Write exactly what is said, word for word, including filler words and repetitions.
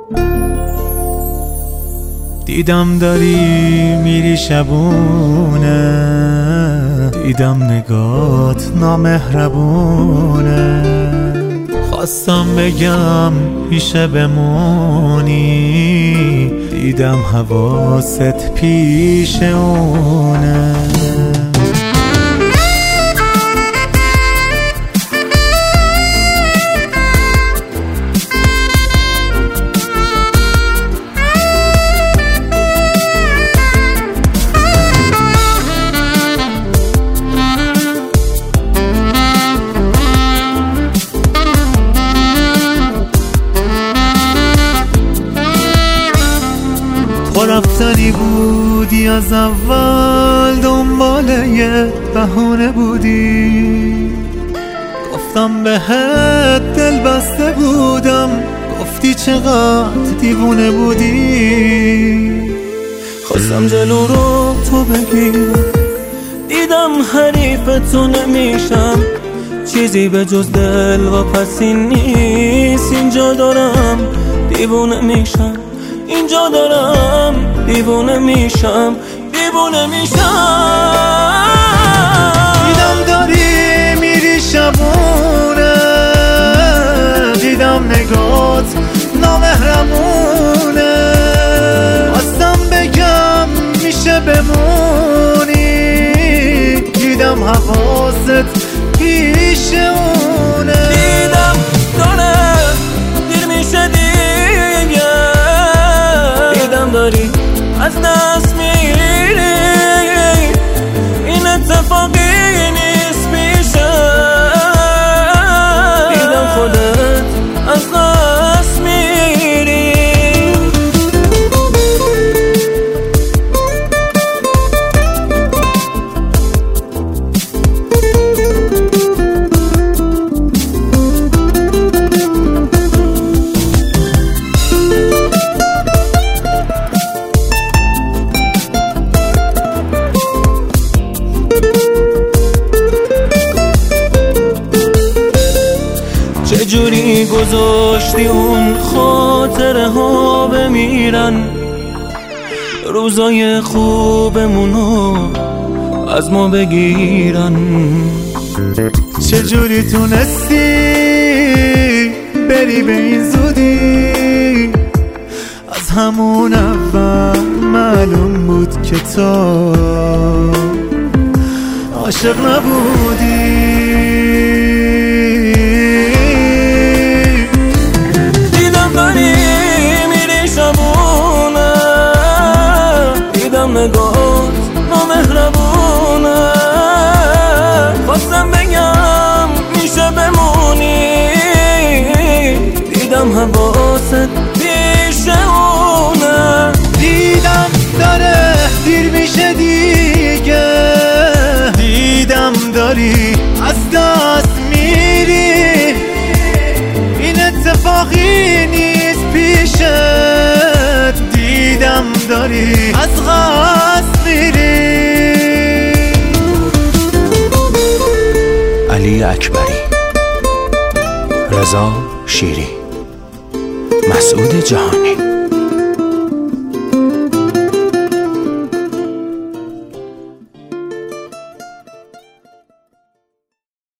دیدم داری میری شبونه، دیدم نگات نامهربونه. خواستم بگم پیشه بمونی، دیدم حواست پیش اونه. تو رفتنی بودی از اول، دنبال یه بهونه بودی. گفتم بهت دل بسته بودم، گفتی چقدر دیوونه بودی. خواستم جلو رو تو بگیرم، دیدم حریف تو نمیشم. چیزی به جز دل و پسین نیست، اینجا دارم دیوونه میشم. اینجا دارم دیوونه میشم، دیوونه میشم. دیدم داری میری شبونه، دیدم نگات نامهربونه. خواستم بگم میشه بمونی، دیدم حواست پیش اونه. دیدم داره دیر میشه دیگه، داری از دست میری. این اتفاقی نیست پیشه، دیدم خودت از دست میری. چجوری گذاشتی اون خاطره ها بمیرن، روزای خوبمونو از ما بگیرن. چجوری تونستی بری به این زودی، از همون اول معلوم بود که تو عاشق نبودی. نگات نامهربونه. خواستم بگم میشه بمونی، دیدم حواست پیش اونه. دیدم داره دیر میشه دیگه، دیدم داری از دست میری. این اتفاقی نیست پیشت، دیدم داری از قصد میری. علی اکبری، رضا شیری، مسعود جهانی.